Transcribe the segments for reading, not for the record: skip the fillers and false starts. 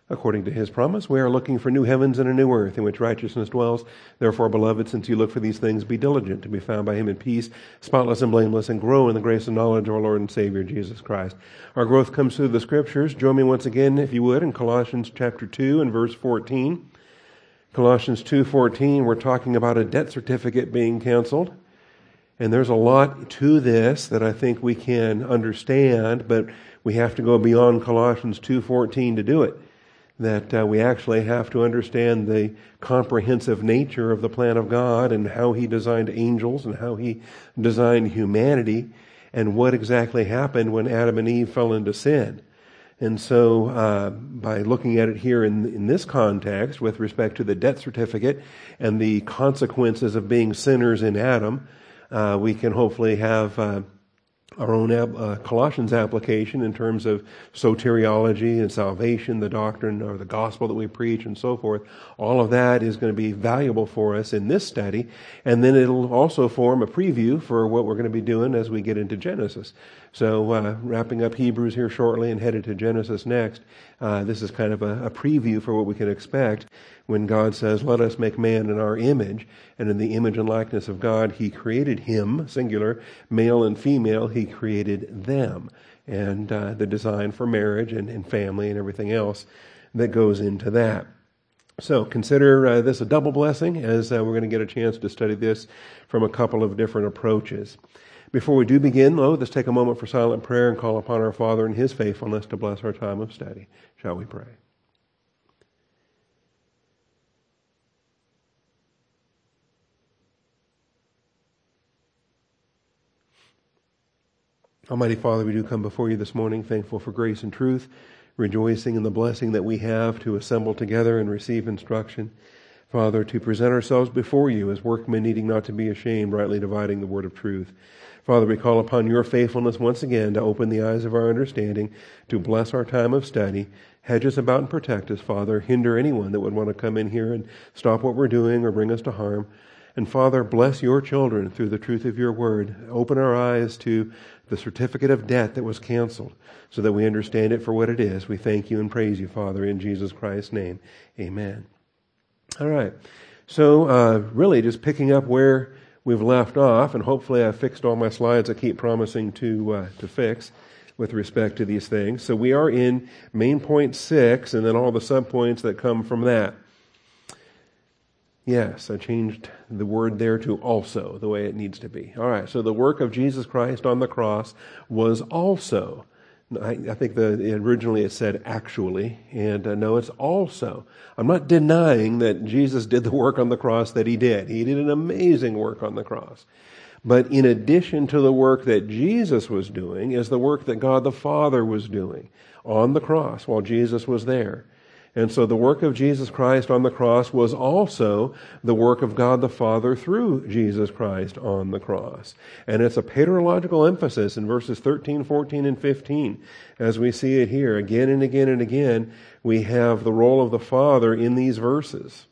According to his promise, we are looking for new heavens and a new earth in which righteousness dwells. Therefore, beloved, since you look for these things, be diligent to be found by him in peace, spotless and blameless, and grow in the grace and knowledge of our Lord and Savior, Jesus Christ. Our growth comes through the Scriptures. Join me once again, if you would, in Colossians chapter 2 and verse 14. Colossians 2:14, we're talking about a debt certificate being canceled. And there's a lot to this that I think we can understand, but we have to go beyond Colossians 2:14 to do it. That we actually have to understand the comprehensive nature of the plan of God and how he designed angels and how he designed humanity and what exactly happened when Adam and Eve fell into sin. And so by looking at it here in this context with respect to the debt certificate and the consequences of being sinners in Adam, we can hopefully have our own Colossians application in terms of soteriology and salvation, the doctrine or the gospel that we preach and so forth. All of that is going to be valuable for us in this study. And then it'll also form a preview for what we're going to be doing as we get into Genesis. So wrapping up Hebrews here shortly and headed to Genesis next, this is kind of a preview for what we can expect when God says, let us make man in our image. And in the image and likeness of God, he created him, singular, male and female, he created them. And the design for marriage and family and everything else that goes into that. So consider this a double blessing as we're going to get a chance to study this from a couple of different approaches. Before we do begin, though, let's take a moment for silent prayer and call upon our Father in his faithfulness to bless our time of study. Shall we pray? Almighty Father, we do come before you this morning, thankful for grace and truth, rejoicing in the blessing that we have to assemble together and receive instruction. Father, to present ourselves before you as workmen needing not to be ashamed, rightly dividing the word of truth. Father, we call upon your faithfulness once again to open the eyes of our understanding, to bless our time of study, hedge us about and protect us, Father, hinder anyone that would want to come in here and stop what we're doing or bring us to harm. And Father, bless your children through the truth of your word. Open our eyes to the certificate of debt that was canceled so that we understand it for what it is. We thank you and praise you, Father, in Jesus Christ's name. Amen. All right. So really just picking up where we've left off, and hopefully I've fixed all my slides I keep promising to fix with respect to these things. So we are in main point 6 and then all the subpoints that come from that. Yes, I changed the word there to also, the way it needs to be. All right, so the work of Jesus Christ on the cross was also. I think originally it said actually, and no, it's also. I'm not denying that Jesus did the work on the cross that he did. He did an amazing work on the cross. But in addition to the work that Jesus was doing is the work that God the Father was doing on the cross while Jesus was there. And so the work of Jesus Christ on the cross was also the work of God the Father through Jesus Christ on the cross. And it's a paterological emphasis in verses 13, 14, and 15. As we see it here, again and again and again, we have the role of the Father in these verses.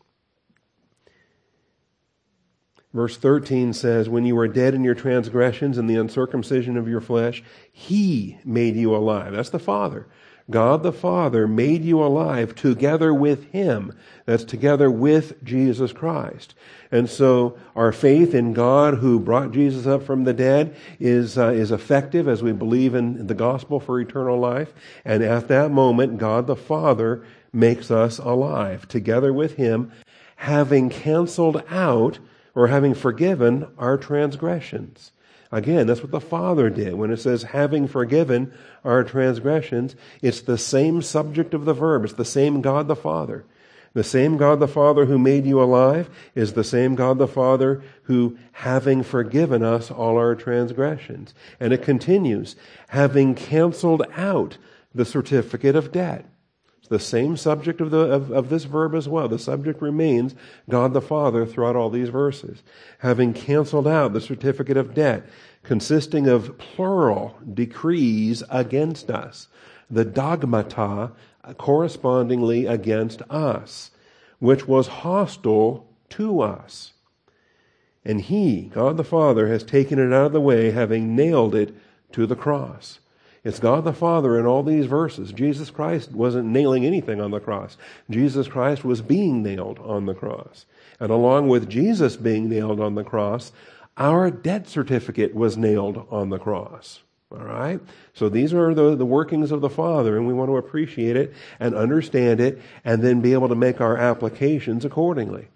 Verse 13 says, when you were dead in your transgressions and the uncircumcision of your flesh, he made you alive. That's the Father. God the Father made you alive together with him. That's together with Jesus Christ. And so our faith in God who brought Jesus up from the dead is effective as we believe in the gospel for eternal life. And at that moment, God the Father makes us alive together with him, having canceled out or having forgiven our transgressions. Again, that's what the Father did. When it says, having forgiven our transgressions, it's the same subject of the verb. It's the same God the Father. The same God the Father who made you alive is the same God the Father who, having forgiven us all our transgressions. And it continues, having canceled out the certificate of debt. It's the same subject of this verb as well. The subject remains God the Father throughout all these verses. Having canceled out the certificate of debt, consisting of plural decrees against us, the dogmata correspondingly against us, which was hostile to us. And he, God the Father, has taken it out of the way, having nailed it to the cross. It's God the Father in all these verses. Jesus Christ wasn't nailing anything on the cross. Jesus Christ was being nailed on the cross. And along with Jesus being nailed on the cross, our death certificate was nailed on the cross. All right? So these are the workings of the Father, and we want to appreciate it and understand it and then be able to make our applications accordingly.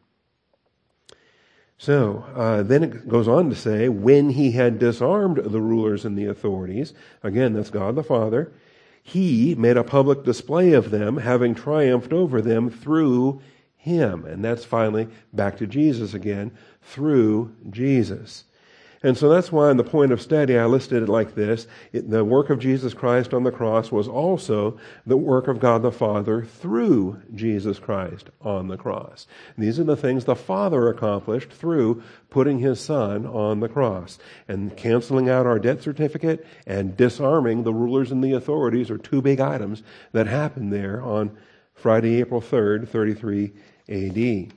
So then it goes on to say, when he had disarmed the rulers and the authorities, again, that's God the Father, he made a public display of them, having triumphed over them through him. And that's finally back to Jesus again, through Jesus. And so that's why in the point of study I listed it like this. The work of Jesus Christ on the cross was also the work of God the Father through Jesus Christ on the cross. And these are the things the Father accomplished through putting His Son on the cross. And canceling out our death certificate and disarming the rulers and the authorities are two big items that happened there on Friday, April 3rd, 33 AD.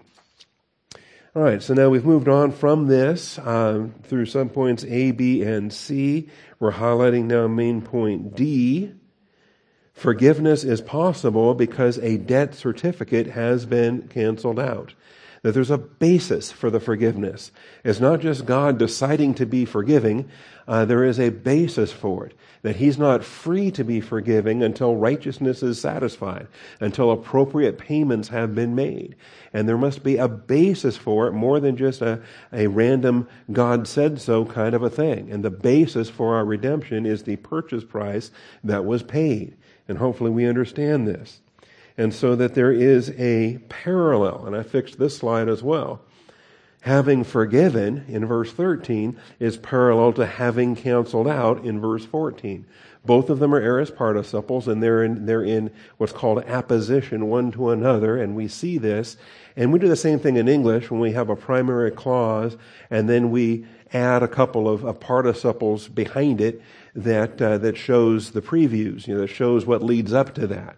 All right, so now we've moved on from this through some points A, B, and C. We're highlighting now main point D. Forgiveness is possible because a debt certificate has been canceled out. That there's a basis for the forgiveness. It's not just God deciding to be forgiving. There is a basis for it. That He's not free to be forgiving until righteousness is satisfied, until appropriate payments have been made. And there must be a basis for it, more than just a random God said so kind of a thing. And the basis for our redemption is the purchase price that was paid. And hopefully we understand this. And so that there is a parallel, and I fixed this slide as well. Having forgiven in verse 13 is parallel to having canceled out in verse 14. Both of them are aorist participles, and they're in what's called apposition one to another, and we see this. And we do the same thing in English when we have a primary clause, and then we add a couple of participles behind it that shows the previews, that shows what leads up to that,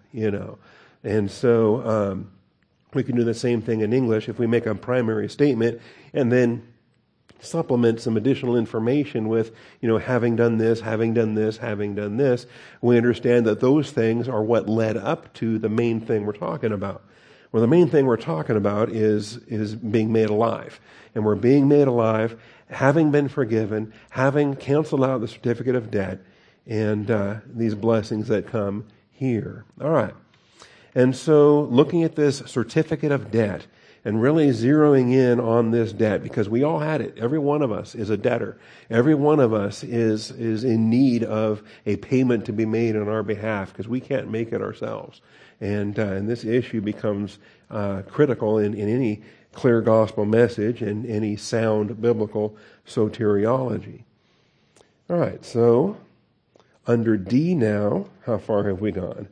And so we can do the same thing in English if we make a primary statement and then supplement some additional information with, having done this, having done this, having done this. We understand that those things are what led up to the main thing we're talking about. Well, the main thing we're talking about is being made alive. And we're being made alive, having been forgiven, having canceled out the certificate of debt, and these blessings that come here. All right. And so looking at this certificate of debt and really zeroing in on this debt, because we all had it. Every one of us is a debtor. Every one of us is in need of a payment to be made on our behalf because we can't make it ourselves. And this issue becomes critical in any clear gospel message and any sound biblical soteriology. All right, so under D now, how far have we gone?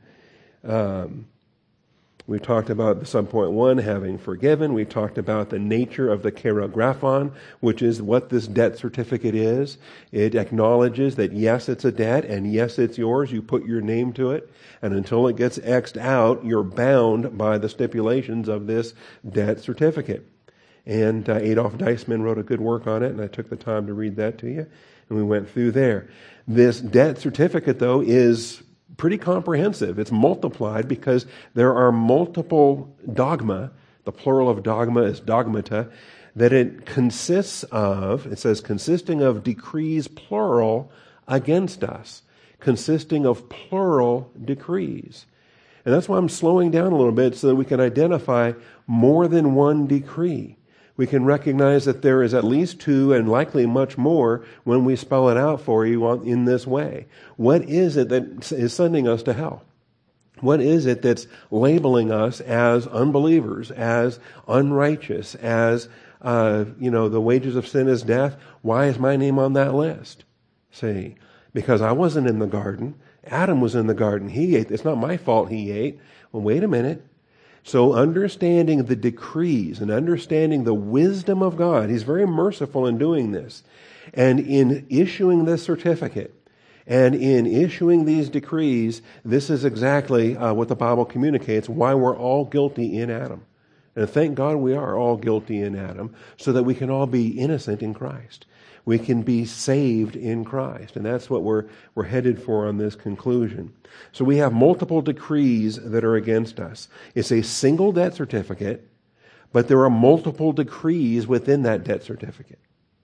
We talked about the subpoint 1, having forgiven. We talked about the nature of the kerographon, which is what this debt certificate is. It acknowledges that yes, it's a debt, and yes, it's yours. You put your name to it. And until it gets X'd out, you're bound by the stipulations of this debt certificate. And Adolf Deisman wrote a good work on it, and I took the time to read that to you. And we went through there. This debt certificate, though, is pretty comprehensive. It's multiplied because there are multiple dogma. The plural of dogma is dogmata. That it consists of, it says, consisting of decrees plural against us. Consisting of plural decrees. And that's why I'm slowing down a little bit so that we can identify more than one decree. We can recognize that there is at least two and likely much more when we spell it out for you in this way. What is it that is sending us to hell? What is it that's labeling us as unbelievers, as unrighteous, as, the wages of sin is death? Why is my name on that list? See, because I wasn't in the garden. Adam was in the garden. He ate. It's not my fault he ate. Well, wait a minute. So understanding the decrees and understanding the wisdom of God, He's very merciful in doing this. And in issuing this certificate and in issuing these decrees, this is exactly what the Bible communicates, why we're all guilty in Adam. And thank God we are all guilty in Adam so that we can all be innocent in Christ. We can be saved in Christ. And that's what we're headed for on this conclusion. So we have multiple decrees that are against us. It's a single debt certificate, but there are multiple decrees within that debt certificate.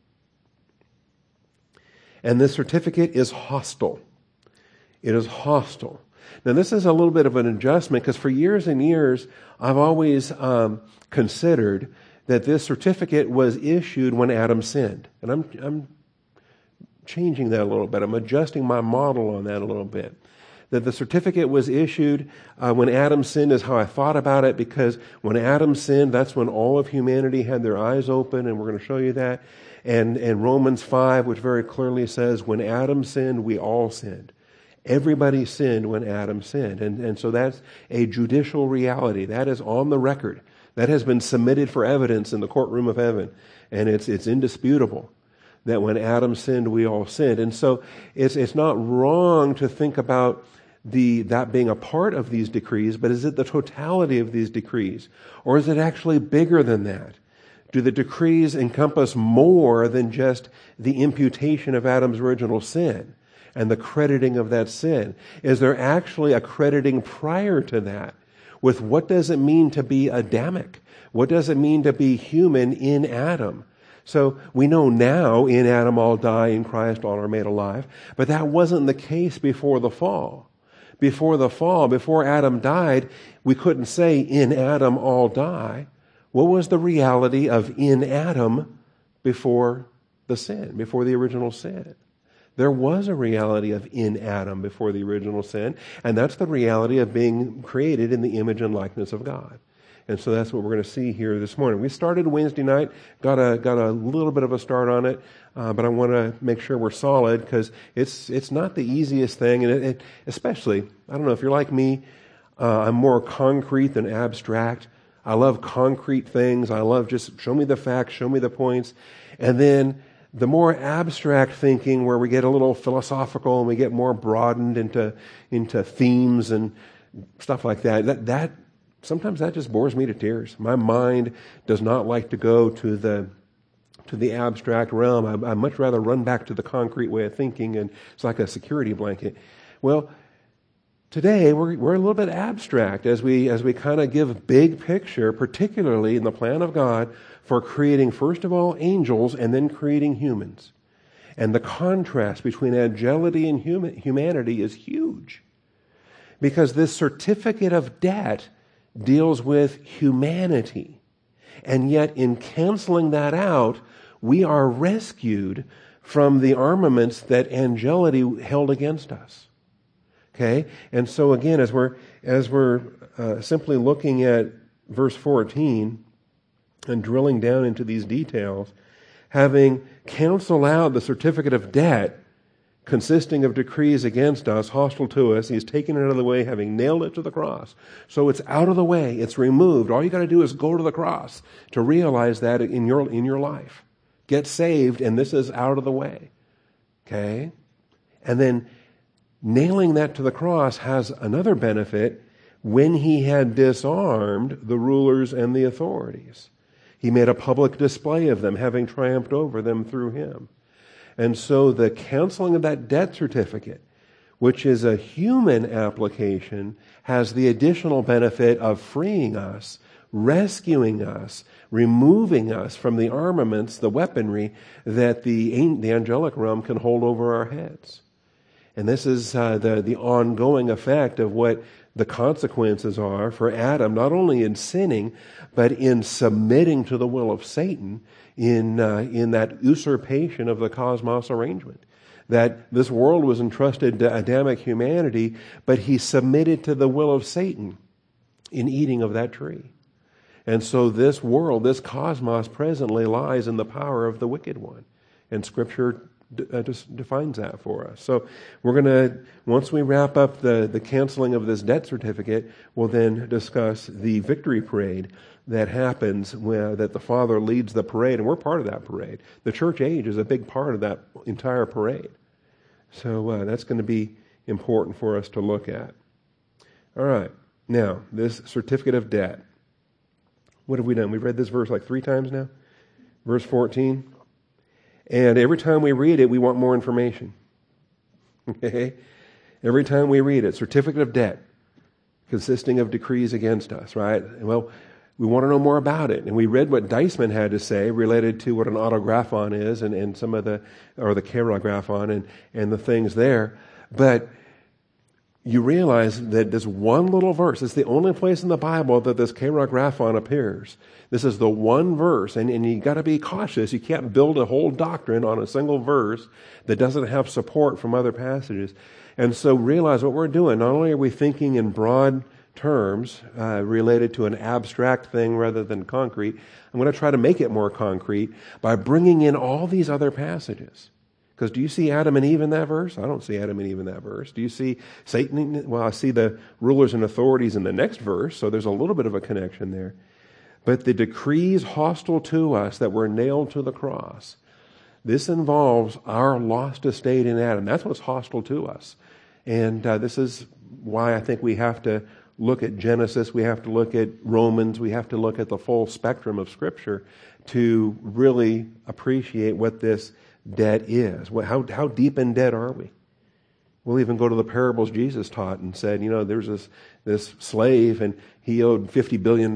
And this certificate is hostile. It is hostile. Now, this is a little bit of an adjustment because for years and years, I've always considered that this certificate was issued when Adam sinned. And I'm changing that a little bit. I'm adjusting my model on that a little bit. That the certificate was issued when Adam sinned is how I thought about it, because when Adam sinned, that's when all of humanity had their eyes open, and we're going to show you that. And Romans 5, which very clearly says, when Adam sinned, we all sinned. Everybody sinned when Adam sinned. And so that's a judicial reality. That is on the record. That has been submitted for evidence in the courtroom of heaven. And it's indisputable that when Adam sinned, we all sinned. And so it's not wrong to think about that being a part of these decrees, but is it the totality of these decrees? Or is it actually bigger than that? Do the decrees encompass more than just the imputation of Adam's original sin and the crediting of that sin? Is there actually a crediting prior to that with what does it mean to be Adamic? What does it mean to be human in Adam? So we know now in Adam all die, in Christ all are made alive, but that wasn't the case before the fall. Before the fall, before Adam died, we couldn't say in Adam all die. What was the reality of in Adam before the sin, before the original sin? There was a reality of in Adam before the original sin, and that's the reality of being created in the image and likeness of God. And so that's what we're going to see here this morning. We started Wednesday night, got a little bit of a start on it, but I want to make sure we're solid because it's not the easiest thing, and it especially, I don't know if you're like me, I'm more concrete than abstract. I love concrete things. I love just show me the facts, show me the points. And then the more abstract thinking where we get a little philosophical and we get more broadened into themes and stuff like that sometimes that just bores me to tears. My mind does not like to go to the abstract realm. I much rather run back to the concrete way of thinking, and it's like a security blanket. Well, today we're a little bit abstract as we kind of give big picture, particularly in the plan of God for creating first of all angels and then creating humans. And the contrast between angelity and humanity is huge. Because this certificate of debt deals with humanity. And yet in canceling that out, we are rescued from the armaments that angelity held against us. Okay? And so again, as we're simply looking at verse 14 and drilling down into these details, having canceled out the certificate of debt consisting of decrees against us, hostile to us, he's taken it out of the way, having nailed it to the cross. So it's out of the way, it's removed. All you got to do is go to the cross to realize that in your life. Get saved, and this is out of the way. Okay? And then nailing that to the cross has another benefit. When he had disarmed the rulers and the authorities, he made a public display of them, having triumphed over them through him. And so the canceling of that debt certificate, which is a human application, has the additional benefit of freeing us, rescuing us, removing us from the armaments, the weaponry that the angelic realm can hold over our heads. And this is the ongoing effect of what the consequences are for Adam, not only in sinning, but in submitting to the will of Satan in that usurpation of the cosmos arrangement. That this world was entrusted to Adamic humanity, but he submitted to the will of Satan in eating of that tree. And so this world, this cosmos presently lies in the power of the wicked one. And Scripture defines that for us. So we're going to, once we wrap up the canceling of this debt certificate, we'll then discuss the victory parade that happens that the Father leads the parade, and we're part of that parade. The church age is a big part of that entire parade. So that's going to be important for us to look at. All right. Now, this certificate of debt. What have we done? We've read this verse like 3 times now. Verse 14. And every time we read it, we want more information. Okay? Every time we read it, certificate of debt consisting of decrees against us, right? Well, we want to know more about it. And we read what Deisman had to say related to what an autographon is and some of the keragraphon and the things there. But you realize that this one little verse, it's the only place in the Bible that this keragraphon appears. This is the one verse, and you got to be cautious. You can't build a whole doctrine on a single verse that doesn't have support from other passages. And so realize what we're doing. Not only are we thinking in broad terms related to an abstract thing rather than concrete, I'm going to try to make it more concrete by bringing in all these other passages. Because do you see Adam and Eve in that verse? I don't see Adam and Eve in that verse. Do you see Satan? Well, I see the rulers and authorities in the next verse, so there's a little bit of a connection there. But the decrees hostile to us that were nailed to the cross, this involves our lost estate in Adam. That's what's hostile to us. And this is why I think we have to look at Genesis, we have to look at Romans, we have to look at the full spectrum of Scripture to really appreciate what this debt is. How deep in debt are we? We'll even go to the parables Jesus taught and said, there's this slave and he owed $50 billion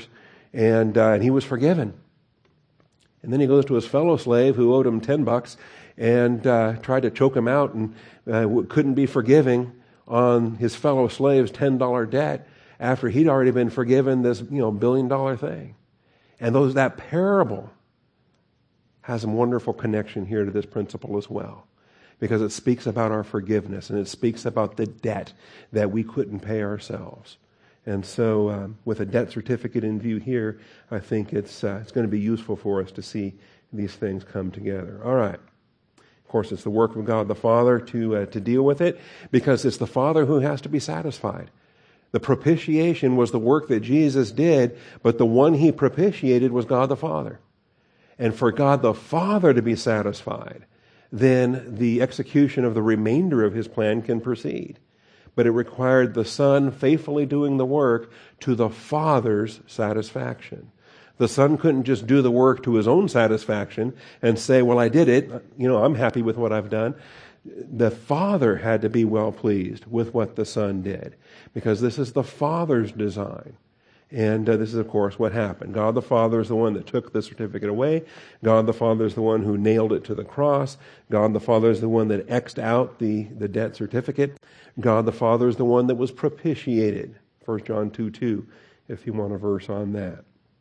and he was forgiven. And then he goes to his fellow slave who owed him $10 and tried to choke him out and couldn't be forgiving on his fellow slave's $10 debt after he'd already been forgiven this $1 billion thing. And that parable has a wonderful connection here to this principle as well, because it speaks about our forgiveness and it speaks about the debt that we couldn't pay ourselves. And so with a debt certificate in view here, I think it's going to be useful for us to see these things come together. All right. Of course, it's the work of God the Father to deal with it, because it's the Father who has to be satisfied. The propitiation was the work that Jesus did, but the one he propitiated was God the Father. And for God the Father to be satisfied, then the execution of the remainder of his plan can proceed. But it required the Son faithfully doing the work to the Father's satisfaction. The Son couldn't just do the work to his own satisfaction and say, well, I did it. I'm happy with what I've done. The Father had to be well pleased with what the Son did, because this is the Father's design. And this is, of course, what happened. God the Father is the one that took the certificate away. God the Father is the one who nailed it to the cross. God the Father is the one that X'd out the debt certificate. God the Father is the one that was propitiated. 1 John 2:2, if you want a verse on that.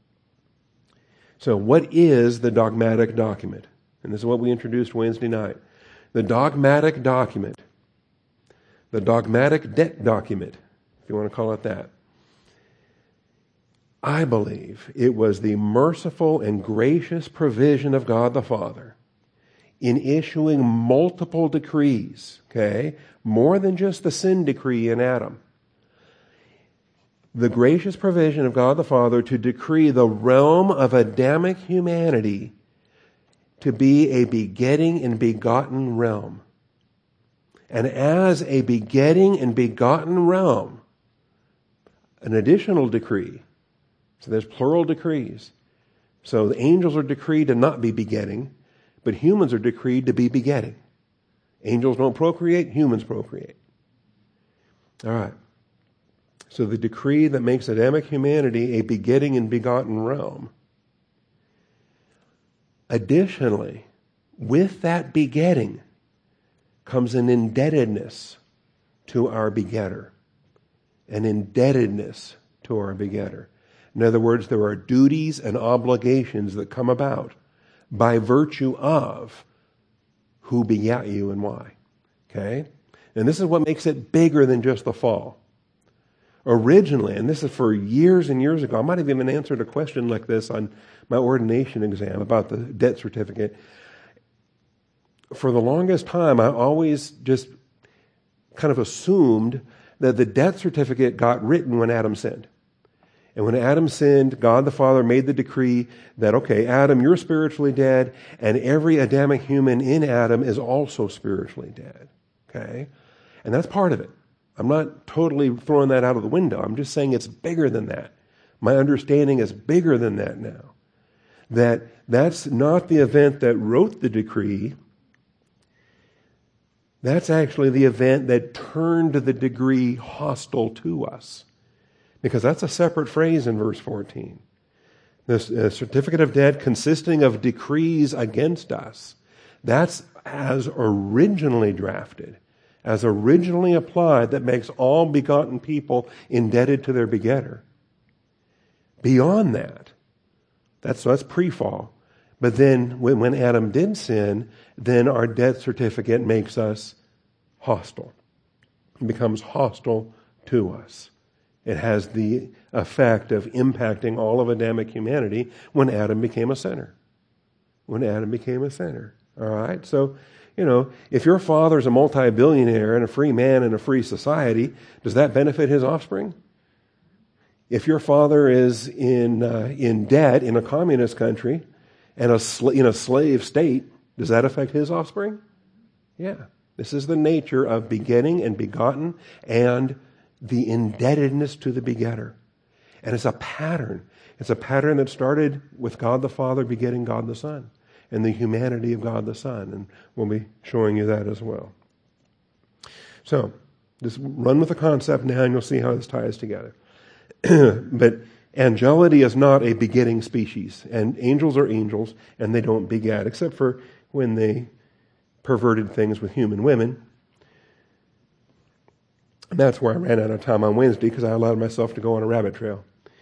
So what is the dogmatic document? And this is what we introduced Wednesday night. The dogmatic document, the dogmatic debt document, if you want to call it that. I believe it was the merciful and gracious provision of God the Father in issuing multiple decrees, okay? More than just the sin decree in Adam. The gracious provision of God the Father to decree the realm of Adamic humanity to be a begetting and begotten realm. And as a begetting and begotten realm, an additional decree. So there's plural decrees. So the angels are decreed to not be begetting, but humans are decreed to be begetting. Angels don't procreate, humans procreate. All right. So the decree that makes Adamic humanity a begetting and begotten realm. Additionally, with that begetting comes an indebtedness to our begetter. An indebtedness to our begetter. In other words, there are duties and obligations that come about by virtue of who begat you and why. Okay? And this is what makes it bigger than just the fall. Originally, and this is for years and years ago, I might have even answered a question like this on my ordination exam about the debt certificate. For the longest time, I always just kind of assumed that the debt certificate got written when Adam sinned. And when Adam sinned, God the Father made the decree that, okay, Adam, you're spiritually dead, and every Adamic human in Adam is also spiritually dead. Okay? And that's part of it. I'm not totally throwing that out of the window. I'm just saying it's bigger than that. My understanding is bigger than that now. that's not the event that wrote the decree. That's actually the event that turned the decree hostile to us. Because that's a separate phrase in verse 14. This certificate of debt consisting of decrees against us. That's as originally drafted, as originally applied, that makes all begotten people indebted to their begetter. Beyond that, that's pre-fall. But then when Adam did sin, then our death certificate makes us hostile. It becomes hostile to us. It has the effect of impacting all of Adamic humanity when Adam became a sinner. When Adam became a sinner. All right? So, if your father's a multi-billionaire and a free man in a free society, does that benefit his offspring? If your father is in debt in a communist country and in a slave state, does that affect his offspring? Yeah. This is the nature of begetting and begotten and the indebtedness to the begetter. And it's a pattern. It's a pattern that started with God the Father begetting God the Son and the humanity of God the Son. And we'll be showing you that as well. So, just run with the concept now and you'll see how this ties together. But angelity is not a begetting species. And angels are angels and they don't beget, except for when they perverted things with human women. And that's where I ran out of time on Wednesday because I allowed myself to go on a rabbit trail.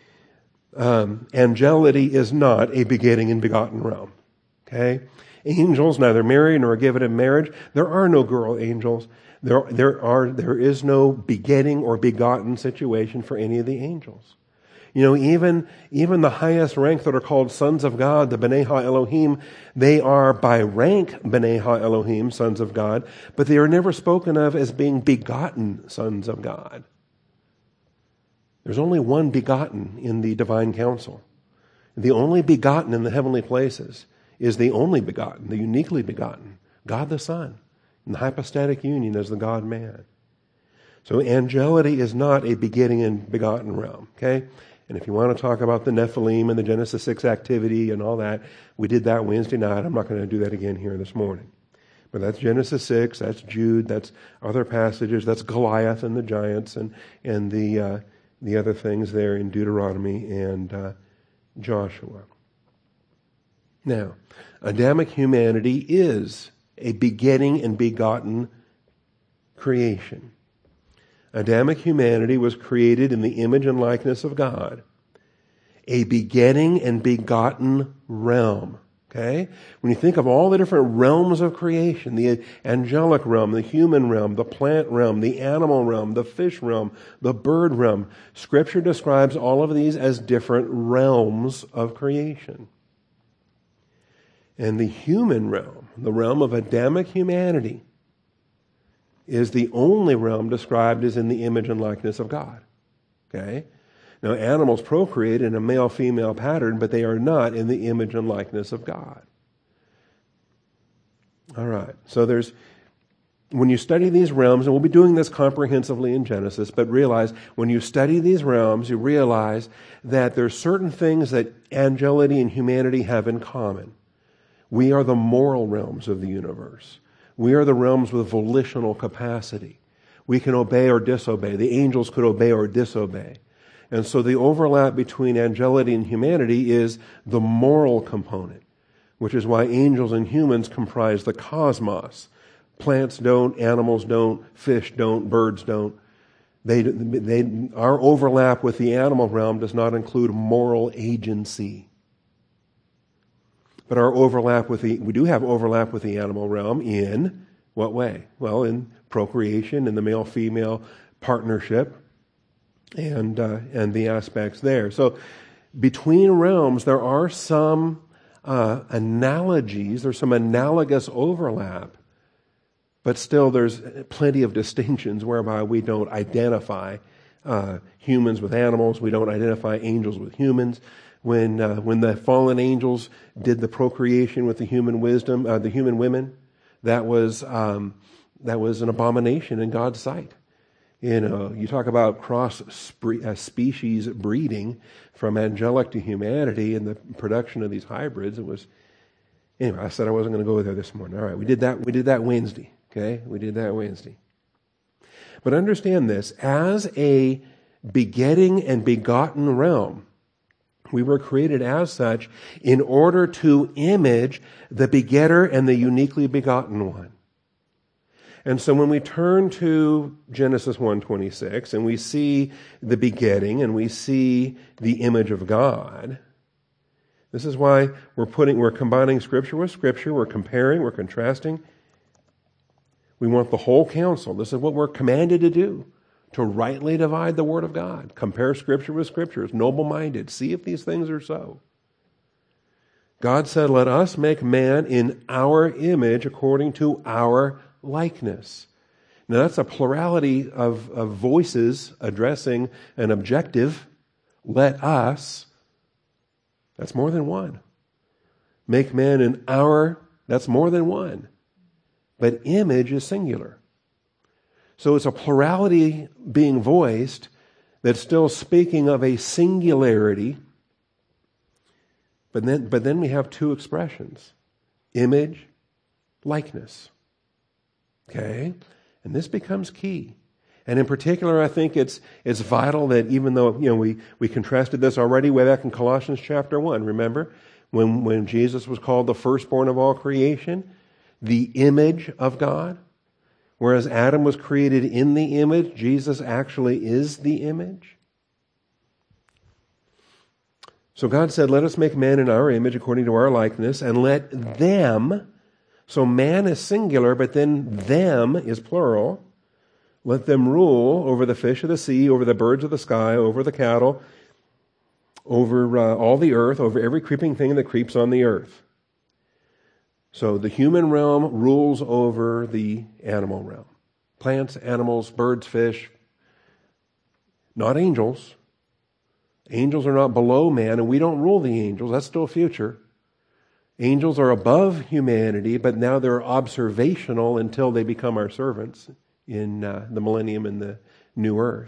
Angelity is not a begetting and begotten realm. Okay? Angels neither marry nor are given in marriage. There are no girl angels. There is no begetting or begotten situation for any of the angels. Even the highest rank that are called sons of God, the B'nai Ha-Elohim, they are by rank B'nai Ha-Elohim, sons of God, but they are never spoken of as being begotten sons of God. There's only one begotten in the divine council. The only begotten in the heavenly places is the only begotten, the uniquely begotten, God the Son, in the hypostatic union as the God-man. So angelity is not a begetting and begotten realm, okay? And if you want to talk about the Nephilim and the Genesis 6 activity and all that, we did that Wednesday night. I'm not going to do that again here this morning. But that's Genesis 6, that's Jude, that's other passages, that's Goliath and the giants and the other things there in Deuteronomy and Joshua. Now, Adamic humanity is a begetting and begotten creation. Adamic humanity was created in the image and likeness of God. A begetting and begotten realm. Okay? When you think of all the different realms of creation, the angelic realm, the human realm, the plant realm, the animal realm, the fish realm, the bird realm, Scripture describes all of these as different realms of creation. And the human realm, the realm of Adamic humanity, is the only realm described as in the image and likeness of God. Okay? Now, animals procreate in a male-female pattern, but they are not in the image and likeness of God. All right. So when you study these realms, and we'll be doing this comprehensively in Genesis, but realize when you study these realms, you realize that there's certain things that angelity and humanity have in common. We are the moral realms of the universe. We are the realms with volitional capacity. We can obey or disobey. The angels could obey or disobey. And so the overlap between angelity and humanity is the moral component, which is why angels and humans comprise the cosmos. Plants don't, animals don't, fish don't, birds don't. Our overlap with the animal realm does not include moral agency. But we do have overlap with the animal realm in what way? Well, in procreation, in the male-female partnership, and the aspects there. So between realms, there are some analogies, there's some analogous overlap, but still there's plenty of distinctions whereby we don't identify humans with animals, we don't identify angels with humans. When the fallen angels did the procreation with the human wisdom, the human women, that was an abomination in God's sight. You talk about species breeding from angelic to humanity and the production of these hybrids. Anyway, I said I wasn't going to go there this morning. All right, we did that Wednesday. Okay, we did that Wednesday. But understand this, as a begetting and begotten realm, we were created as such in order to image the begetter and the uniquely begotten one. And so when we turn to Genesis 1:26 and we see the begetting and we see the image of God, this is why we're combining Scripture with Scripture, we're comparing, we're contrasting. We want the whole counsel. This is what we're commanded to do, to rightly divide the Word of God. Compare Scripture with Scripture. It's noble-minded. See if these things are so. God said, let us make man in our image according to our likeness. Now that's a plurality of voices addressing an objective. Let us. That's more than one. Make man in our, that's more than one. But image is singular. So it's a plurality being voiced that's still speaking of a singularity. But then we have two expressions. Image, likeness. Okay? And this becomes key. And in particular, I think it's vital that even though we contrasted this already way back in Colossians chapter 1, remember? When Jesus was called the firstborn of all creation, the image of God. Whereas Adam was created in the image, Jesus actually is the image. So God said, let us make man in our image according to our likeness, and let them, so man is singular, but then them is plural, let them rule over the fish of the sea, over the birds of the sky, over the cattle, over all the earth, over every creeping thing that creeps on the earth. So the human realm rules over the animal realm. Plants, animals, birds, fish. Not angels. Angels are not below man, and we don't rule the angels. That's still future. Angels are above humanity, but now they're observational until they become our servants in the millennium and the new earth.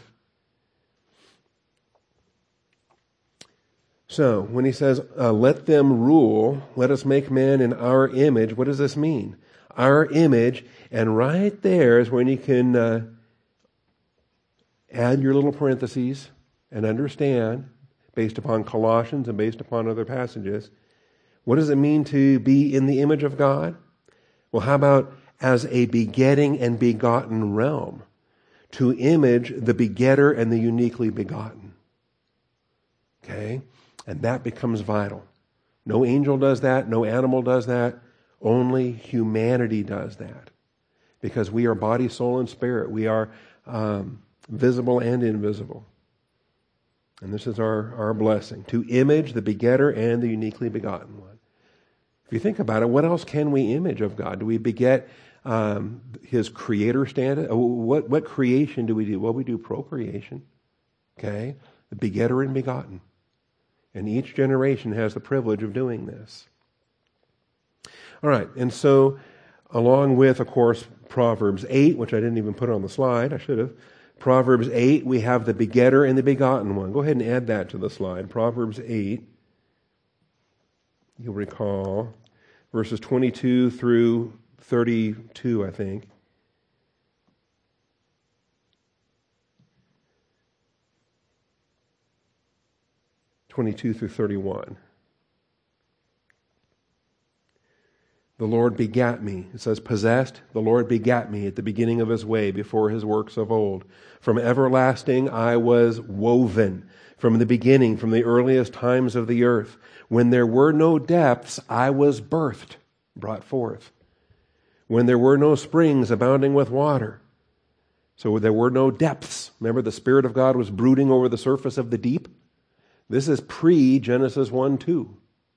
So, when he says, let them rule, let us make man in our image, what does this mean? Our image, and right there is when you can add your little parentheses and understand, based upon Colossians and based upon other passages, what does it mean to be in the image of God? Well, how about as a begetting and begotten realm? To image the begetter and the uniquely begotten. Okay? And that becomes vital. No angel does that. No animal does that. Only humanity does that. Because we are body, soul, and spirit. We are visible and invisible. And this is our blessing. To image the begetter and the uniquely begotten one. If you think about it, what else can we image of God? Do we beget His creator standard? What creation do we do? Well, we do procreation. Okay? The begetter and begotten. And each generation has the privilege of doing this. All right, and so along with, of course, Proverbs 8, which I didn't even put on the slide, I should have. Proverbs 8, we have the begetter and the begotten one. Go ahead and add that to the slide. Proverbs 8, you'll recall, verses 22 through 32, I think. (22 through 31). The Lord begat me. It says, possessed, the Lord begat me at the beginning of His way, before His works of old. From everlasting I was woven. From the beginning, from the earliest times of the earth. When there were no depths, I was birthed, brought forth. When there were no springs abounding with water. So there were no depths. Remember, the Spirit of God was brooding over the surface of the deep? This is pre-Genesis 1:2.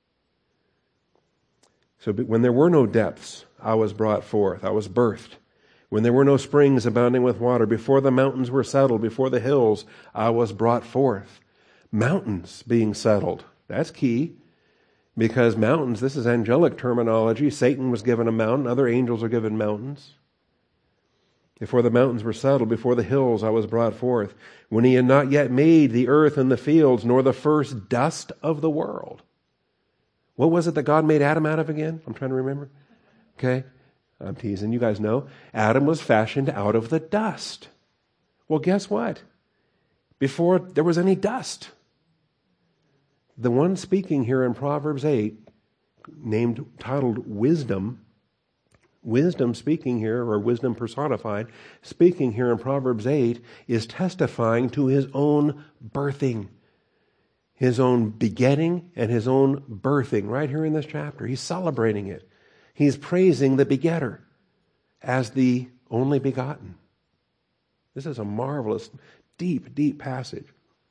So when there were no depths, I was brought forth. I was birthed. When there were no springs abounding with water, before the mountains were settled, before the hills, I was brought forth. Mountains being settled. That's key. Because mountains, this is angelic terminology. Satan was given a mountain. Other angels are given mountains. Before the mountains were settled, before the hills I was brought forth, when he had not yet made the earth and the fields, nor the first dust of the world. What was it that God made Adam out of again? I'm trying to remember. Okay, I'm teasing. You guys know. Adam was fashioned out of the dust. Well, guess what? Before there was any dust, the one speaking here in Proverbs 8, titled Wisdom speaking here, or wisdom personified, speaking here in Proverbs 8, is testifying to his own birthing, his own begetting and his own birthing right here in this chapter. He's celebrating it. He's praising the begetter as the only begotten. This is a marvelous, deep, deep passage.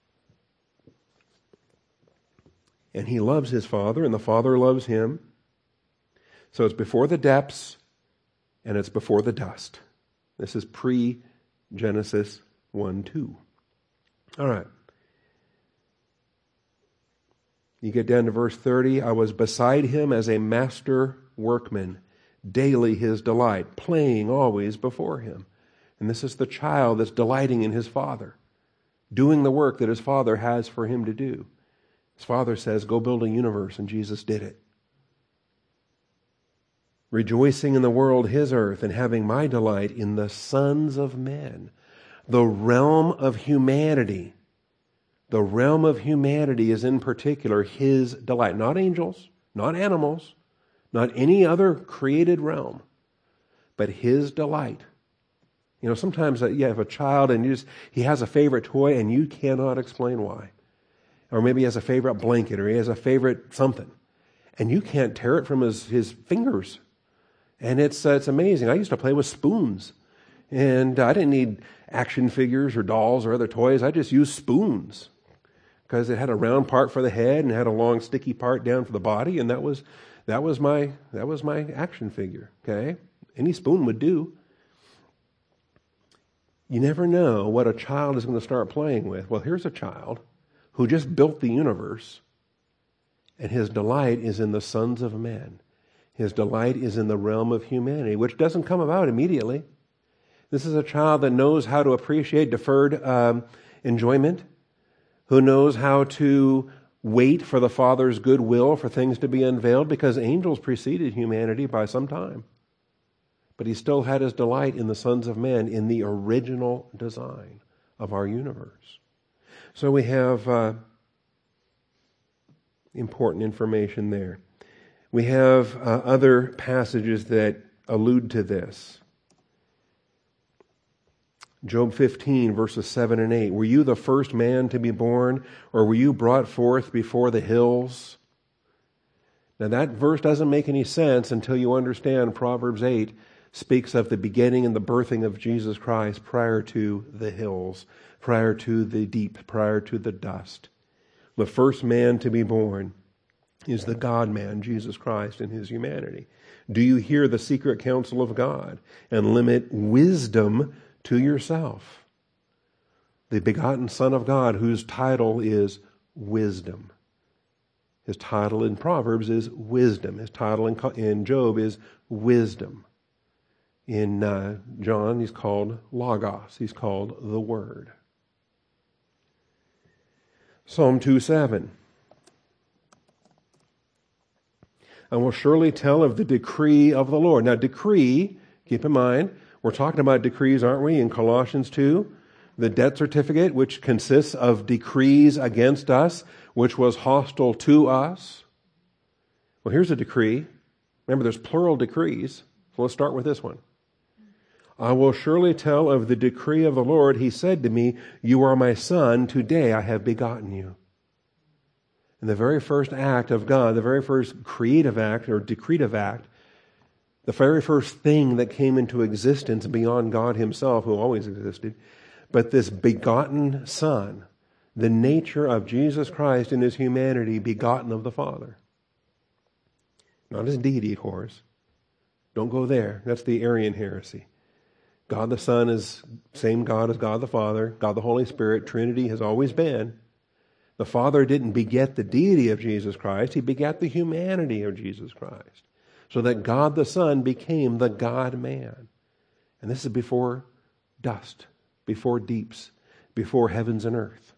And he loves his Father, and the Father loves him. So it's before the depths, and it's before the dust. This is pre-Genesis 1-2. All right. You get down to verse 30. I was beside him as a master workman, daily his delight, playing always before him. And this is the child that's delighting in his father, doing the work that his father has for him to do. His father says, go build a universe, and Jesus did it. Rejoicing in the world, his earth, and having my delight in the sons of men. The realm of humanity. The realm of humanity is in particular his delight. Not angels, not animals, not any other created realm, but his delight. You know, sometimes you have a child and he has a favorite toy and you cannot explain why. Or maybe he has a favorite blanket, or he has a favorite something. And you can't tear it from his fingers. And it's amazing. I used to play with spoons. And I didn't need action figures or dolls or other toys. I just used spoons. Because it had a round part for the head and had a long sticky part down for the body. And that was my action figure. Okay? Any spoon would do. You never know what a child is going to start playing with. Well, here's a child who just built the universe, and his delight is in the sons of men. His delight is in the realm of humanity, which doesn't come about immediately. This is a child that knows how to appreciate deferred enjoyment, who knows how to wait for the Father's goodwill for things to be unveiled, because angels preceded humanity by some time. But he still had his delight in the sons of men, in the original design of our universe. So we have important information there. We have other passages that allude to this. Job 15, verses 7 and 8. Were you the first man to be born, or were you brought forth before the hills? Now that verse doesn't make any sense until you understand Proverbs 8 speaks of the beginning and the birthing of Jesus Christ prior to the hills, prior to the deep, prior to the dust. The first man to be born is the God-man, Jesus Christ, in his humanity. Do you hear the secret counsel of God and limit wisdom to yourself? The begotten Son of God, whose title is wisdom. His title in Proverbs is wisdom. His title in Job is wisdom. In John, he's called Logos. He's called the Word. Psalm 2:7. I will surely tell of the decree of the Lord. Now, decree, keep in mind, we're talking about decrees, aren't we, in Colossians 2? The debt certificate, which consists of decrees against us, which was hostile to us. Well, here's a decree. Remember, there's plural decrees. So let's start with this one. I will surely tell of the decree of the Lord. He said to me, you are my son. Today I have begotten you. And the very first act of God, the very first creative act or decretive act, the very first thing that came into existence beyond God himself, who always existed, but this begotten Son, the nature of Jesus Christ in his humanity, begotten of the Father. Not his deity, of course. Don't go there. That's the Arian heresy. God the Son is same God as God the Father. God the Holy Spirit, Trinity has always been. The Father didn't beget the deity of Jesus Christ. He begat the humanity of Jesus Christ. So that God the Son became the God-man. And this is before dust, before deeps, before heavens and earth.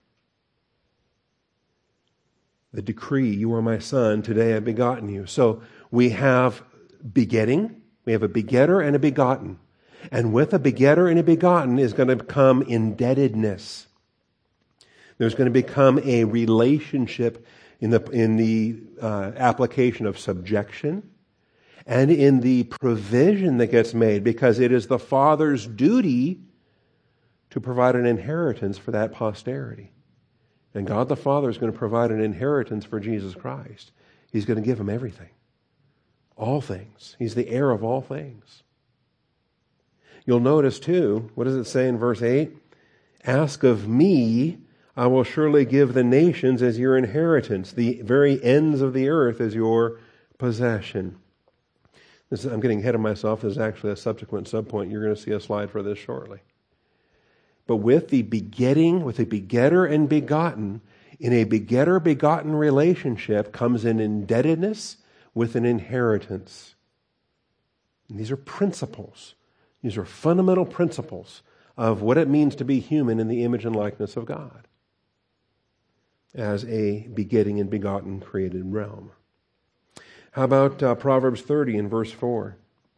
The decree, you are my son, today I've begotten you. So we have begetting, we have a begetter and a begotten. And with a begetter and a begotten is going to come indebtedness. There's going to become a relationship in the application of subjection and in the provision that gets made, because it is the Father's duty to provide an inheritance for that posterity. And God the Father is going to provide an inheritance for Jesus Christ. He's going to give him everything. All things. He's the heir of all things. You'll notice too, what does it say in verse 8? Ask of me, I will surely give the nations as your inheritance, the very ends of the earth as your possession. I'm getting ahead of myself. This is actually a subsequent subpoint. You're going to see a slide for this shortly. But with the begetting, with a begetter and begotten, in a begetter-begotten relationship comes an indebtedness with an inheritance. And these are principles. These are fundamental principles of what it means to be human in the image and likeness of God as a begetting and begotten created realm. How about Proverbs 30 in verse 4?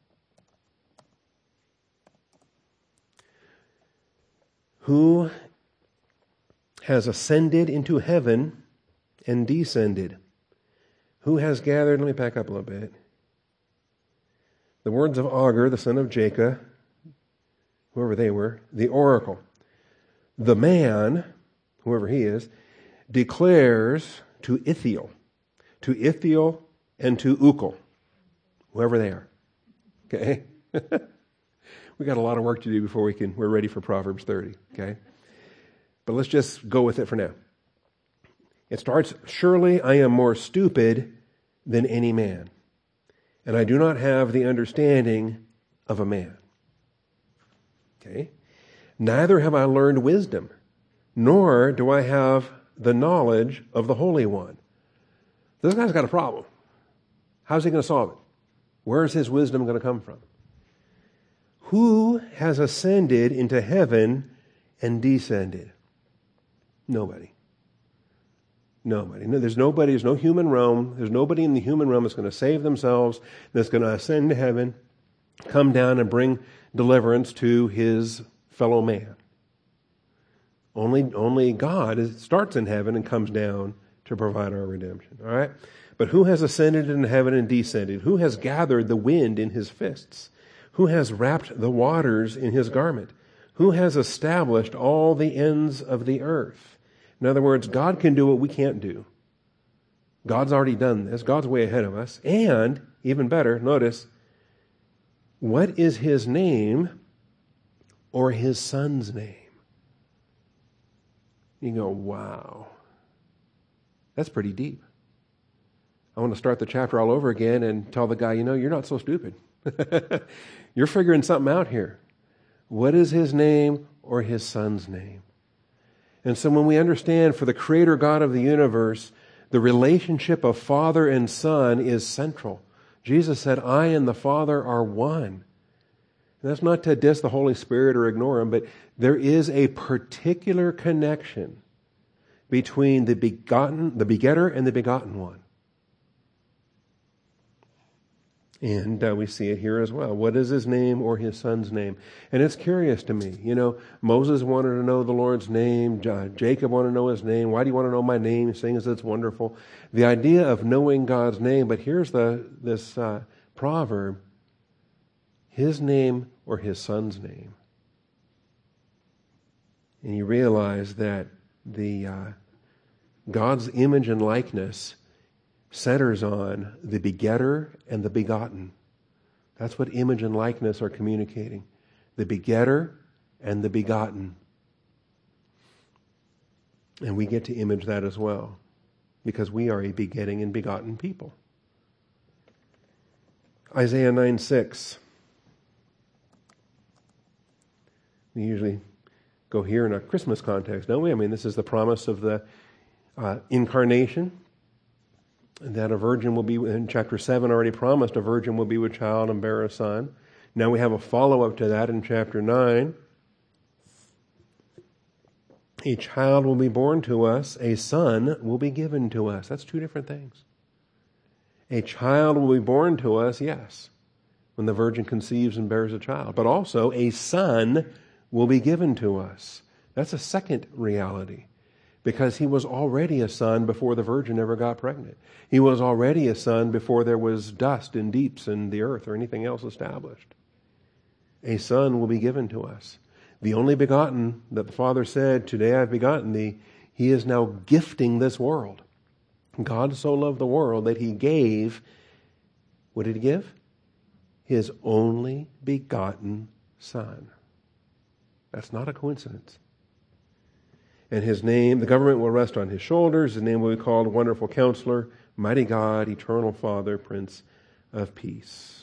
Who has ascended into heaven and descended? Who has gathered, let me back up a little bit. The words of Agur, the son of Jacob, whoever they were, the oracle. The man, whoever he is, declares to Ithiel and to Ukal, whoever they are. Okay? We got a lot of work to do before we're ready for Proverbs 30, okay? But let's just go with it for now. It starts, surely I am more stupid than any man, and I do not have the understanding of a man. Okay? Neither have I learned wisdom, nor do I have the knowledge of the Holy One. This guy's got a problem. How's he going to solve it? Where is his wisdom going to come from? Who has ascended into heaven and descended? Nobody. Nobody. No, there's no human realm. There's nobody in the human realm that's going to save themselves, that's going to ascend to heaven, come down and bring deliverance to his fellow man. Only God starts in heaven and comes down to provide our redemption. All right? But who has ascended into heaven and descended? Who has gathered the wind in his fists? Who has wrapped the waters in his garment? Who has established all the ends of the earth? In other words, God can do what we can't do. God's already done this. God's way ahead of us. And, even better, notice, what is his name or his son's name? You go, wow. That's pretty deep. I want to start the chapter all over again and tell the guy, you're not so stupid. You're figuring something out here. What is his name or his son's name? And so when we understand for the Creator God of the universe, the relationship of Father and Son is central. Jesus said, I and the Father are one. And that's not to diss the Holy Spirit or ignore him, but there is a particular connection between the begetter and the begotten one. And we see it here as well. What is his name or his son's name? And it's curious to me. Moses wanted to know the Lord's name. Jacob wanted to know his name. Why do you want to know my name? Seeing as it's wonderful. The idea of knowing God's name. But here's this proverb. His name or his son's name. And you realize that God's image and likeness centers on the begetter and the begotten. That's what image and likeness are communicating. The begetter and the begotten. And we get to image that as well, because we are a begetting and begotten people. Isaiah 9:6. We usually go here in a Christmas context, don't we? This is the promise of the incarnation. That a virgin will be, in chapter 7 already promised, a virgin will be with child and bear a son. Now we have a follow-up to that in chapter 9. A child will be born to us, a son will be given to us. That's two different things. A child will be born to us, yes, when the virgin conceives and bears a child. But also, a son will be given to us. That's a second reality, because he was already a son before the virgin ever got pregnant. He was already a son before there was dust and deeps in the earth or anything else established. A son will be given to us. The only begotten that the Father said, "Today I've begotten thee," he is now gifting this world. God so loved the world that he gave, what did he give? His only begotten Son. That's not a coincidence. And his name, the government will rest on his shoulders. His name will be called Wonderful Counselor, Mighty God, Eternal Father, Prince of Peace.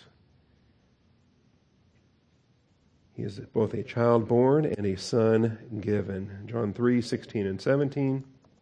He is both a child born and a son given. John 3:16 and 17.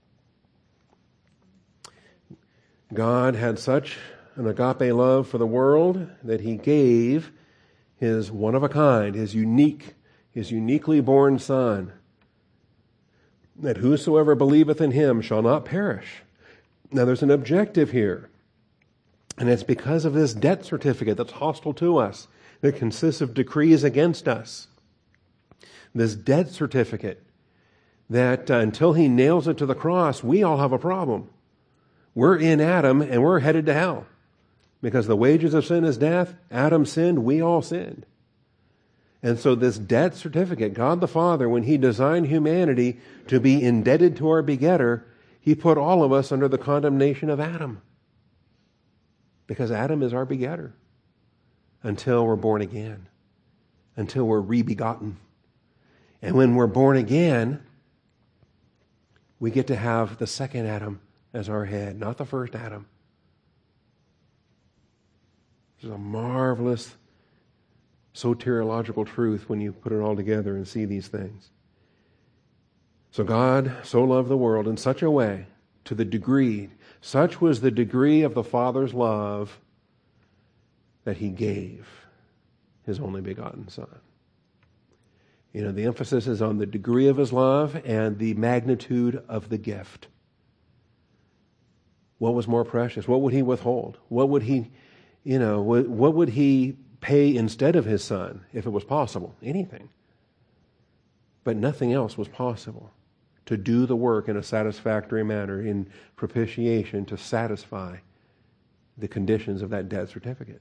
God had such an agape love for the world that he gave his one-of-a-kind, his uniquely born Son, that whosoever believeth in him shall not perish. Now there's an objective here, and it's because of this death certificate that's hostile to us, that consists of decrees against us. This death certificate that until he nails it to the cross, we all have a problem. We're in Adam and we're headed to hell. Because the wages of sin is death. Adam sinned, we all sinned. And so this death certificate, God the Father, when he designed humanity to be indebted to our begetter, he put all of us under the condemnation of Adam. Because Adam is our begetter. Until we're born again. Until we're re-begotten. And when we're born again, we get to have the second Adam as our head, not the first Adam. This is a marvelous soteriological truth when you put it all together and see these things. So God so loved the world in such a way, to the degree, such was the degree of the Father's love, that he gave his only begotten Son. You know, the emphasis is on the degree of his love and the magnitude of the gift. What was more precious? What would he withhold? What would he, what would he pay instead of his Son if it was possible? Anything. But nothing else was possible to do the work in a satisfactory manner, in propitiation, to satisfy the conditions of that death certificate.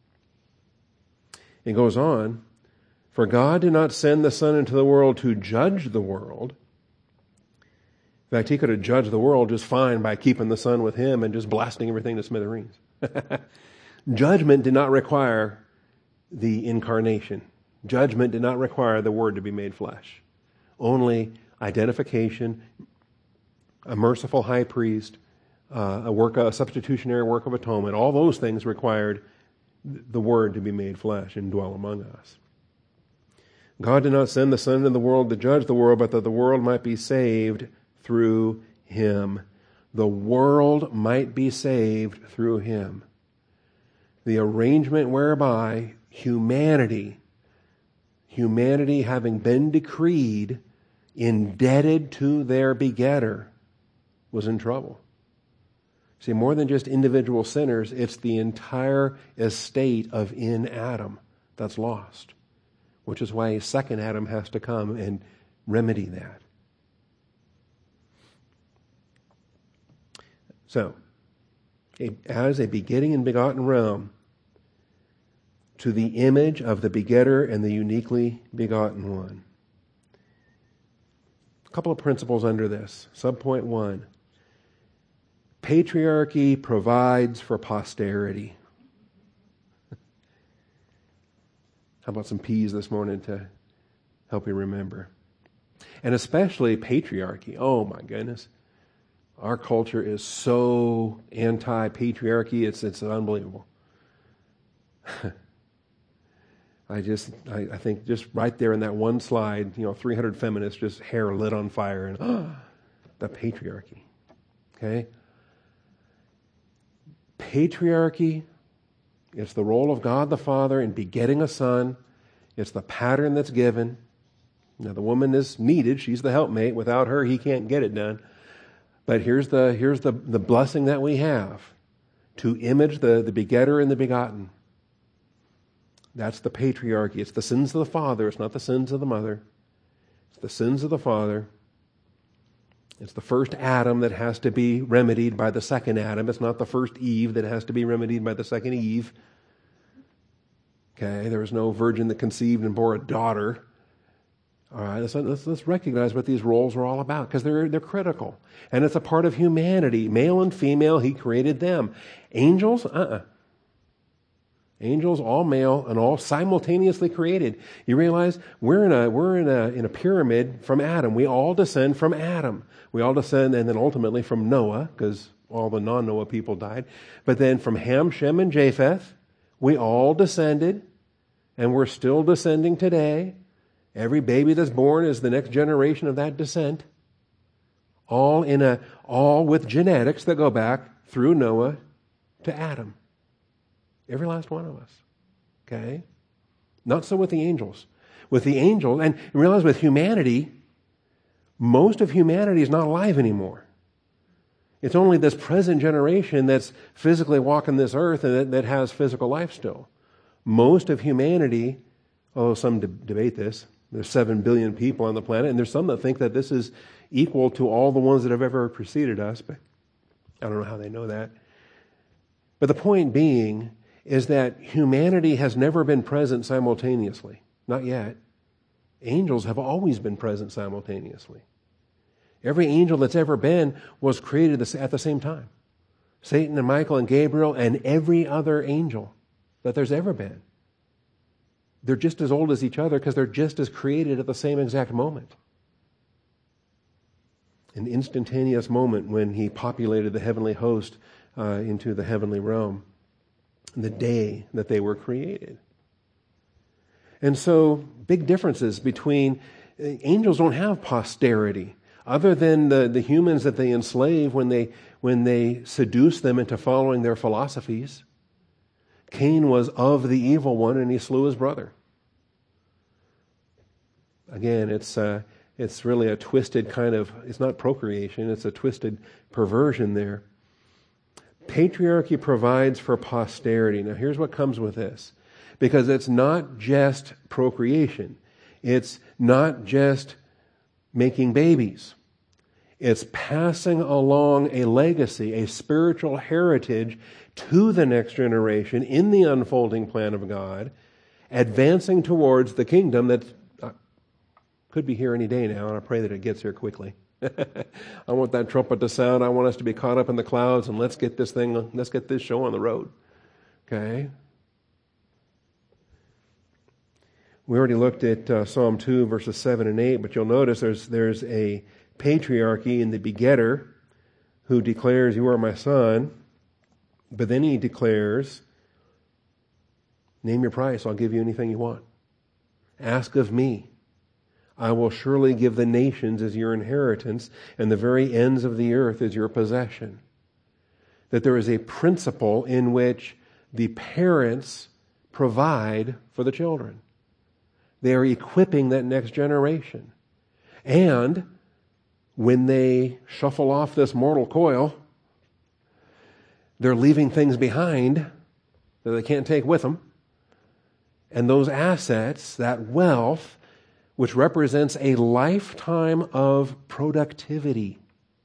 It goes on, for God did not send the Son into the world to judge the world. In fact, he could have judged the world just fine by keeping the Son with him and just blasting everything to smithereens. Judgment did not require the incarnation. Judgment did not require the Word to be made flesh. Only identification, a merciful high priest, a substitutionary work of atonement. All those things required the Word to be made flesh and dwell among us. God did not send the Son into the world to judge the world, but that the world might be saved through him. The world might be saved through him. The arrangement whereby humanity having been decreed indebted to their begetter, was in trouble. See, more than just individual sinners, it's the entire estate of in Adam that's lost, which is why a second Adam has to come and remedy that. So, as a begetting and begotten realm, to the image of the begetter and the uniquely begotten one. A couple of principles under this. Subpoint 1. Patriarchy provides for posterity. How about some P's this morning to help you remember? And especially patriarchy. Oh my goodness. Our culture is so anti-patriarchy, it's unbelievable. I think just right there in that one slide, 300 feminists, just hair lit on fire, and the patriarchy. Okay? Patriarchy, it's the role of God the Father in begetting a son. It's the pattern that's given. Now, the woman is needed. She's the helpmate. Without her, he can't get it done. But here's the blessing that we have. To image the begetter and the begotten. That's the patriarchy. It's the sins of the father. It's not the sins of the mother. It's the sins of the father. It's the first Adam that has to be remedied by the second Adam. It's not the first Eve that has to be remedied by the second Eve. Okay, there was no virgin that conceived and bore a daughter. All right, let's recognize what these roles are all about, because they're critical. And it's a part of humanity. Male and female, he created them. Angels? Angels, all male and all simultaneously created. You realize we're in a pyramid from Adam. We all descend from Adam. We all descend, and then ultimately from Noah, because all the non-Noah people died. But then from Ham, Shem, and Japheth, we all descended, and we're still descending today. Every baby that's born is the next generation of that descent. All with genetics that go back through Noah to Adam. Every last one of us. Okay? Not so with the angels. With the angels, and realize with humanity, most of humanity is not alive anymore. It's only this present generation that's physically walking this earth and that has physical life still. Most of humanity, although some debate this, there's 7 billion people on the planet, and there's some that think that this is equal to all the ones that have ever preceded us, but I don't know how they know that. But the point being is that humanity has never been present simultaneously. Not yet. Angels have always been present simultaneously. Every angel that's ever been was created at the same time. Satan and Michael and Gabriel and every other angel that there's ever been. They're just as old as each other because they're just as created at the same exact moment. An instantaneous moment when he populated the heavenly host into the heavenly realm. The day that they were created. And so, big differences between angels don't have posterity other than the humans that they enslave when they seduce them into following their philosophies. Cain was of the evil one and he slew his brother. Again, it's really a twisted kind of, it's not procreation, it's a twisted perversion there. Patriarchy provides for posterity. Now here's what comes with this. Because it's not just procreation. It's not just making babies. It's passing along a legacy, a spiritual heritage to the next generation in the unfolding plan of God, advancing towards the kingdom that could be here any day now, and I pray that it gets here quickly. I want that trumpet to sound. I want us to be caught up in the clouds, and let's get this show on the road. Okay? We already looked at Psalm 2, verses 7 and 8, but you'll notice there's a patriarchy in the begetter who declares, "You are my son," but then he declares, "Name your price, I'll give you anything you want. Ask of me. I will surely give the nations as your inheritance, and the very ends of the earth as your possession." That there is a principle in which the parents provide for the children. They are equipping that next generation. And when they shuffle off this mortal coil, they're leaving things behind that they can't take with them. And those assets, that wealth, which represents a lifetime of productivity,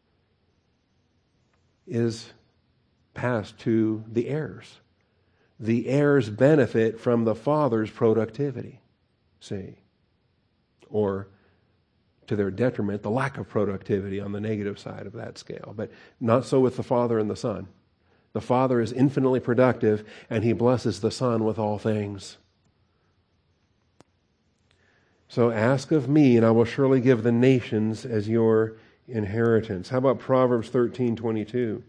is passed to the heirs. The heirs benefit from the father's productivity, see? Or, to their detriment, the lack of productivity on the negative side of that scale. But not so with the Father and the Son. The Father is infinitely productive, and He blesses the Son with all things. So ask of me, and I will surely give the nations as your inheritance. How about Proverbs 13:22?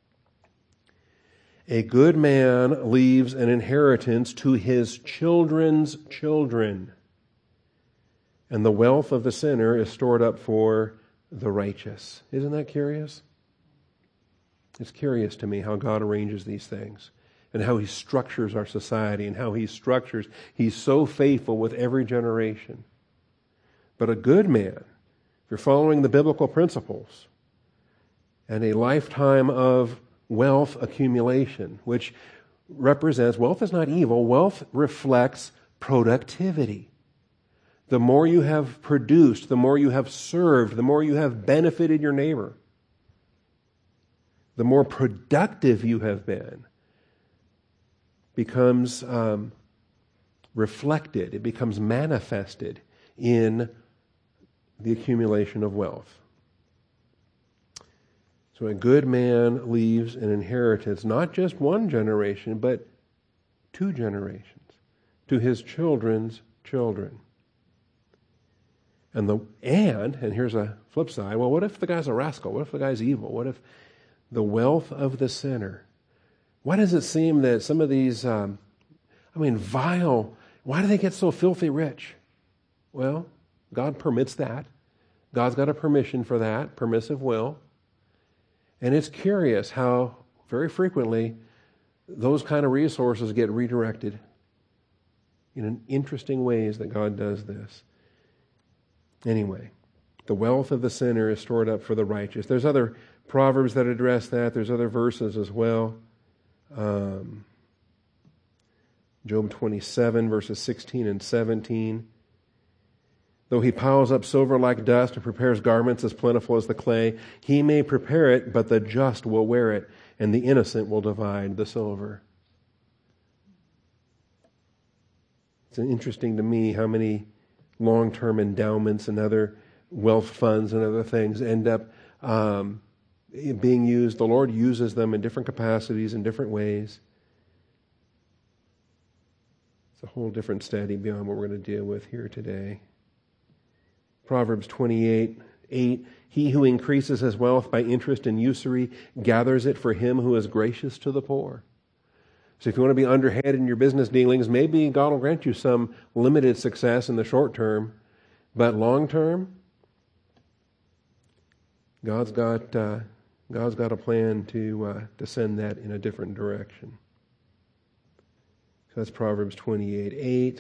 A good man leaves an inheritance to his children's children, and the wealth of the sinner is stored up for the righteous. Isn't that curious? It's curious to me how God arranges these things and how He structures our society and how He's so faithful with every generation. But a good man, if you're following the biblical principles, and a lifetime of wealth accumulation, which represents, wealth is not evil, wealth reflects productivity. The more you have produced, the more you have served, the more you have benefited your neighbor, the more productive you have been, becomes reflected, it becomes manifested in the accumulation of wealth. So a good man leaves an inheritance, not just one generation, but 2 generations, to his children's children. And here's a flip side, well, what if the guy's a rascal? What if the guy's evil? What if the wealth of the sinner? Why does it seem that some of these, vile, why do they get so filthy rich? Well, God permits that. God's got a permission for that, permissive will. And it's curious how very frequently those kind of resources get redirected in interesting ways that God does this. Anyway, the wealth of the sinner is stored up for the righteous. There's other proverbs that address that. There's other verses as well. Job 27, verses 16 and 17. Though he piles up silver like dust and prepares garments as plentiful as the clay, he may prepare it, but the just will wear it, and the innocent will divide the silver. It's interesting to me how many long-term endowments and other wealth funds and other things end up being used. The Lord uses them in different capacities, in different ways. It's a whole different study beyond what we're going to deal with here today. Proverbs 28:8, he who increases his wealth by interest and usury gathers it for him who is gracious to the poor. So if you want to be underhand in your business dealings, maybe God will grant you some limited success in the short term, but long term, God's got a plan to send that in a different direction. So that's Proverbs 28:8.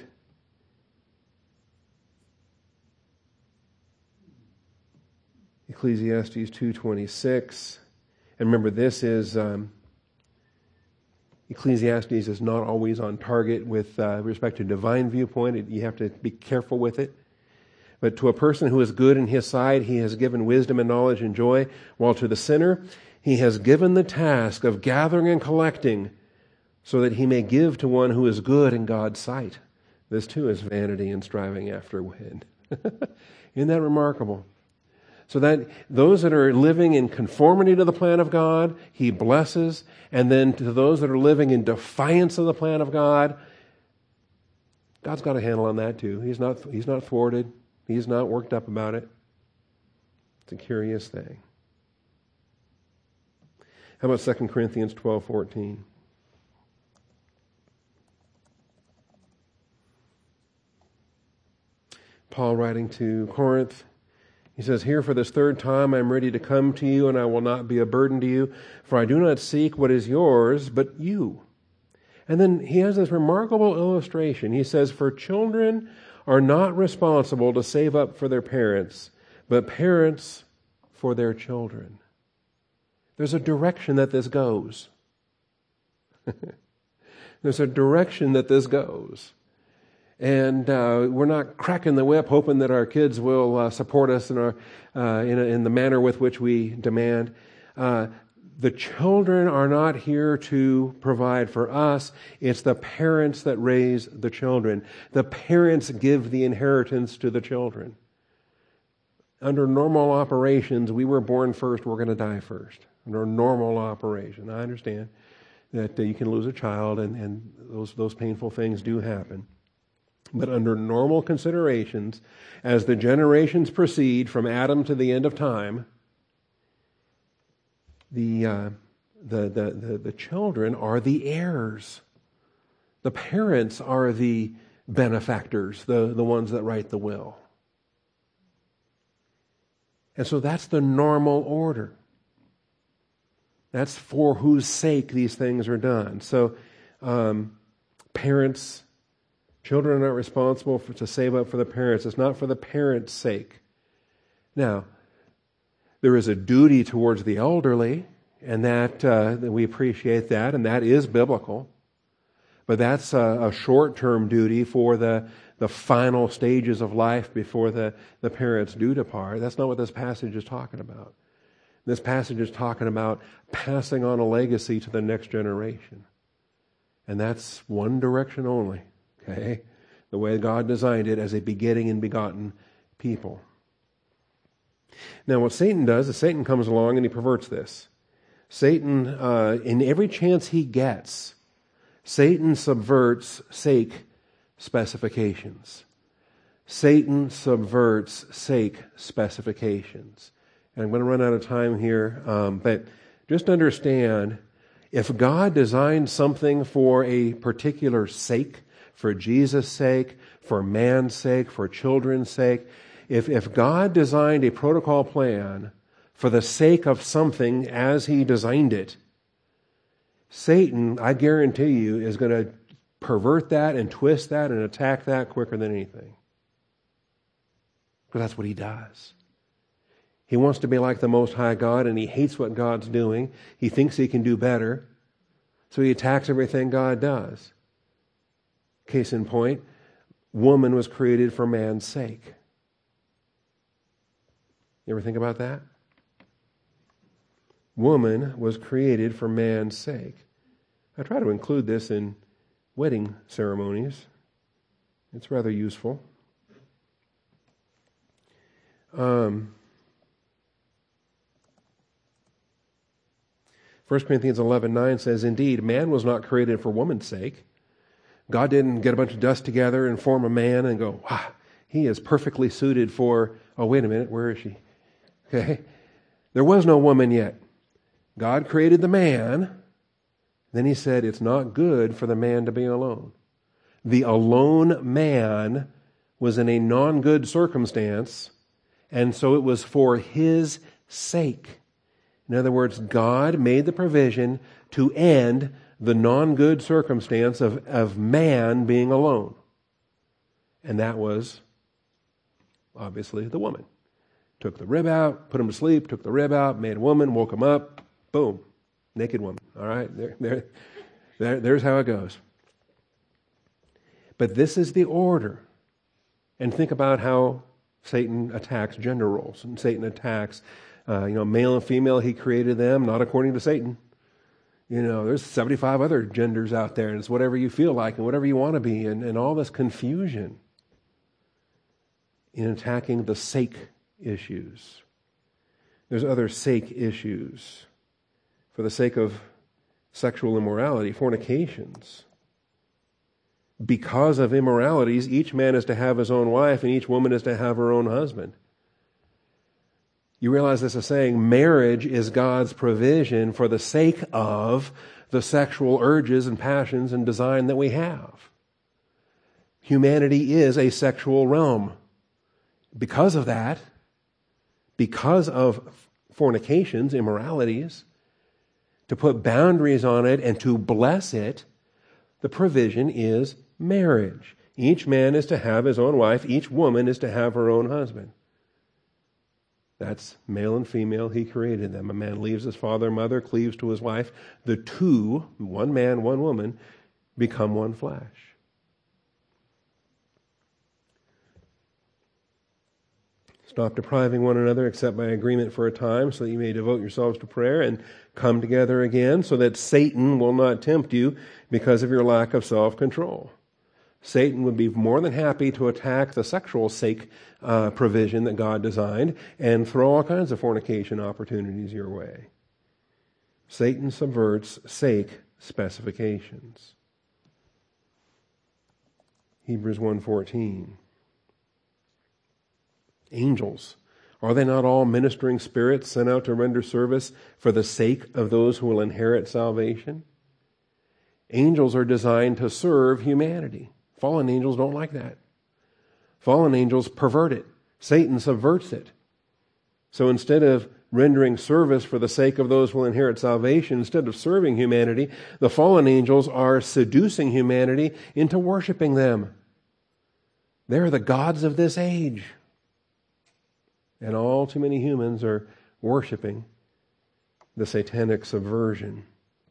Ecclesiastes 2:26. And remember, this is Ecclesiastes is not always on target with respect to divine viewpoint. You have to be careful with it. But to a person who is good in his sight, he has given wisdom and knowledge and joy, while to the sinner, he has given the task of gathering and collecting so that he may give to one who is good in God's sight. This too is vanity and striving after wind. Isn't that remarkable? So that those that are living in conformity to the plan of God, he blesses. And then to those that are living in defiance of the plan of God, God's got a handle on that too. He's not thwarted. He's not worked up about it. It's a curious thing. How about 2 Corinthians 12:14? Paul writing to Corinth, he says, "Here for this third time I am ready to come to you, and I will not be a burden to you, for I do not seek what is yours, but you." And then he has this remarkable illustration. He says, "For children are not responsible to save up for their parents, but parents for their children." There's a direction that this goes. There's a direction that this goes. And we're not cracking the whip hoping that our kids will support us in the manner with which we demand. The children are not here to provide for us. It's the parents that raise the children. The parents give the inheritance to the children. Under normal operations, we were born first, we're going to die first. Under normal operation. I understand that you can lose a child and those painful things do happen. But under normal considerations, as the generations proceed from Adam to the end of time, the children are the heirs. The parents are the benefactors, the ones that write the will. And so that's the normal order. That's for whose sake these things are done. So parents Children are not responsible to save up for the parents. It's not for the parents' sake. Now, there is a duty towards the elderly, and that we appreciate that, and that is biblical. But that's a short-term duty for the final stages of life before the parents do depart. That's not what this passage is talking about. This passage is talking about passing on a legacy to the next generation. And that's one direction only, okay? The way God designed it as a begetting and begotten people. Now what Satan does is Satan comes along and he perverts this. Satan, in every chance he gets, Satan subverts sake specifications. Satan subverts sake specifications. And I'm going to run out of time here, but just understand, if God designed something for a particular sake, for Jesus' sake, for man's sake, for children's sake, if God designed a protocol plan for the sake of something as He designed it, Satan, I guarantee you, is going to pervert that and twist that and attack that quicker than anything. Because that's what he does. He wants to be like the Most High God, and he hates what God's doing. He thinks he can do better. So he attacks everything God does. Case in point, woman was created for man's sake. You ever think about that? Woman was created for man's sake. I try to include this in wedding ceremonies. It's rather useful. 1 Corinthians 11:9 says, "Indeed, man was not created for woman's sake." God didn't get a bunch of dust together and form a man and go, "Wow, he is perfectly suited for..." Oh, wait a minute, where is she? Okay. There was no woman yet. God created the man. Then he said, it's not good for the man to be alone. The alone man was in a non-good circumstance, and so it was for his sake. In other words, God made the provision to end the non-good circumstance of man being alone. And that was, obviously, the woman. Took the rib out, put him to sleep, took the rib out, made a woman, woke him up, boom, naked woman. All right, there's how it goes. But this is the order. And think about how Satan attacks gender roles. And Satan attacks, male and female, he created them, not according to Satan. There's 75 other genders out there, and it's whatever you feel like and whatever you want to be, and all this confusion in attacking the sake issues. There's other sake issues. For the sake of sexual immorality, fornications. Because of immoralities, each man is to have his own wife and each woman is to have her own husband. You realize this is saying marriage is God's provision for the sake of the sexual urges and passions and design that we have. Humanity is a sexual realm. Because of that, because of fornications, immoralities, to put boundaries on it and to bless it, the provision is marriage. Each man is to have his own wife. Each woman is to have her own husband. That's male and female. He created them. A man leaves his father and mother, cleaves to his wife. The two, one man, one woman, become one flesh. Stop depriving one another except by agreement for a time, so that you may devote yourselves to prayer and come together again, so that Satan will not tempt you because of your lack of self-control. Satan would be more than happy to attack the sexual sake provision that God designed and throw all kinds of fornication opportunities your way. Satan subverts sake specifications. Hebrews 1:14. Angels, are they not all ministering spirits sent out to render service for the sake of those who will inherit salvation? Angels are designed to serve humanity. Fallen angels don't like that. Fallen angels pervert it. Satan subverts it. So instead of rendering service for the sake of those who will inherit salvation, instead of serving humanity, the fallen angels are seducing humanity into worshiping them. They're the gods of this age. And all too many humans are worshiping the satanic subversion.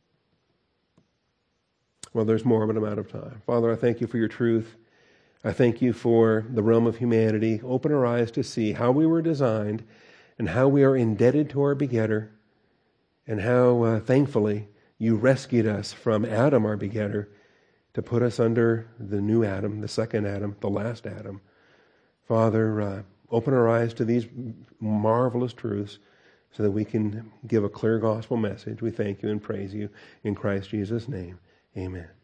Well, there's more, but I'm out of time. Father, I thank you for your truth. I thank you for the realm of humanity. Open our eyes to see how we were designed and how we are indebted to our begetter, and how, thankfully, you rescued us from Adam, our begetter, to put us under the new Adam, the second Adam, the last Adam. Father, open our eyes to these marvelous truths so that we can give a clear gospel message. We thank you and praise you in Christ Jesus' name. Amen.